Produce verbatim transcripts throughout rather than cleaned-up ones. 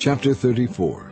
Chapter thirty-four.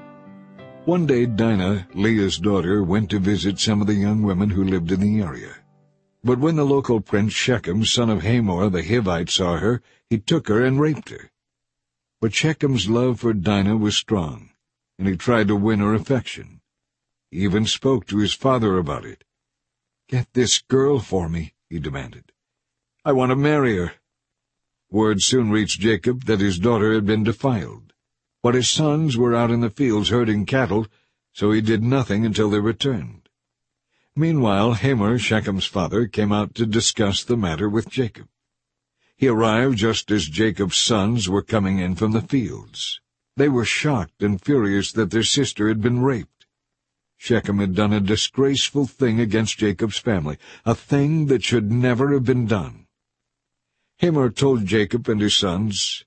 One day Dinah, Leah's daughter, went to visit some of the young women who lived in the area. But when the local prince Shechem, son of Hamor the Hivite, saw her, he took her and raped her. But Shechem's love for Dinah was strong, and he tried to win her affection. He even spoke to his father about it. "Get this girl for me," he demanded. "I want to marry her." Word soon reached Jacob that his daughter had been defiled. But his sons were out in the fields herding cattle, so he did nothing until they returned. Meanwhile, Hamor, Shechem's father, came out to discuss the matter with Jacob. He arrived just as Jacob's sons were coming in from the fields. They were shocked and furious that their sister had been raped. Shechem had done a disgraceful thing against Jacob's family, a thing that should never have been done. Hamor told Jacob and his sons,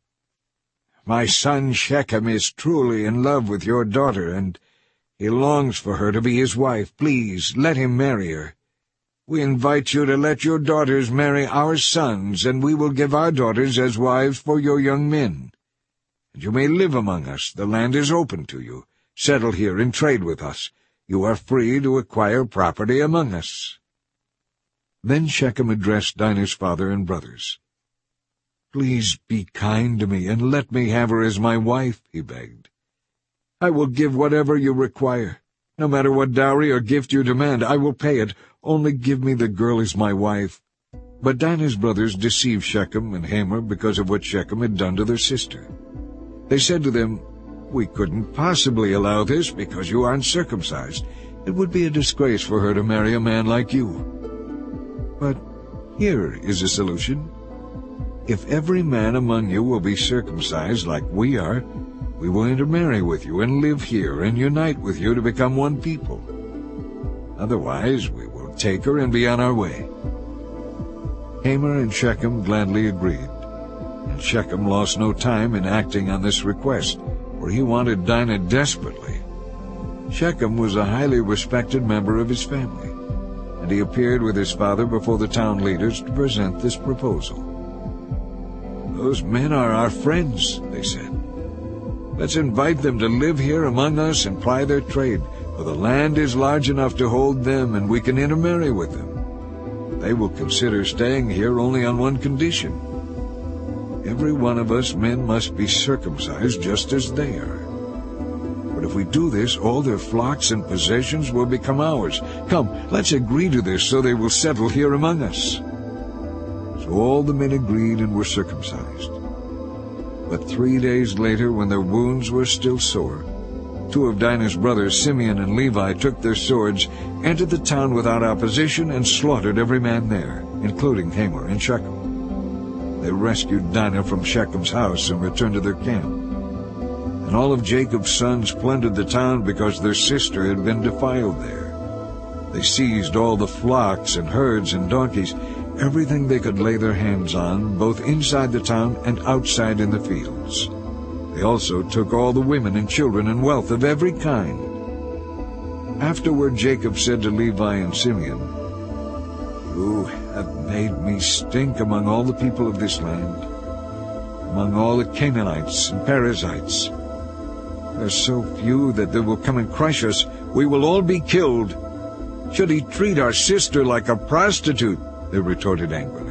"My son Shechem is truly in love with your daughter, and he longs for her to be his wife. Please, let him marry her. We invite you to let your daughters marry our sons, and we will give our daughters as wives for your young men. And you may live among us. The land is open to you. Settle here and trade with us. You are free to acquire property among us." Then Shechem addressed Dinah's father and brothers. "Please be kind to me and let me have her as my wife," he begged. "I will give whatever you require. No matter what dowry or gift you demand, I will pay it. Only give me the girl as my wife." But Dinah's brothers deceived Shechem and Hamor because of what Shechem had done to their sister. They said to them, "We couldn't possibly allow this because you aren't circumcised. It would be a disgrace for her to marry a man like you. But here is a solution. If every man among you will be circumcised like we are, we will intermarry with you and live here and unite with you to become one people. Otherwise, we will take her and be on our way." Hamor and Shechem gladly agreed, and Shechem lost no time in acting on this request, for he wanted Dinah desperately. Shechem was a highly respected member of his family, and he appeared with his father before the town leaders to present this proposal. "Those men are our friends," they said. "Let's invite them to live here among us and ply their trade, for the land is large enough to hold them, and we can intermarry with them. They will consider staying here only on one condition. Every one of us men must be circumcised just as they are. But if we do this, all their flocks and possessions will become ours. Come, let's agree to this so they will settle here among us." So all the men agreed and were circumcised. But three days later, when their wounds were still sore, two of Dinah's brothers, Simeon and Levi, took their swords, entered the town without opposition, and slaughtered every man there, including Hamor and Shechem. They rescued Dinah from Shechem's house and returned to their camp. And all of Jacob's sons plundered the town because their sister had been defiled there. They seized all the flocks and herds and donkeys, everything they could lay their hands on, both inside the town and outside in the fields. They also took all the women and children and wealth of every kind. Afterward Jacob said to Levi and Simeon, "You have made me stink among all the people of this land, among all the Canaanites and Perizzites. There are so few that they will come and crush us. We will all be killed. Should he treat our sister like a prostitute?" They retorted angrily.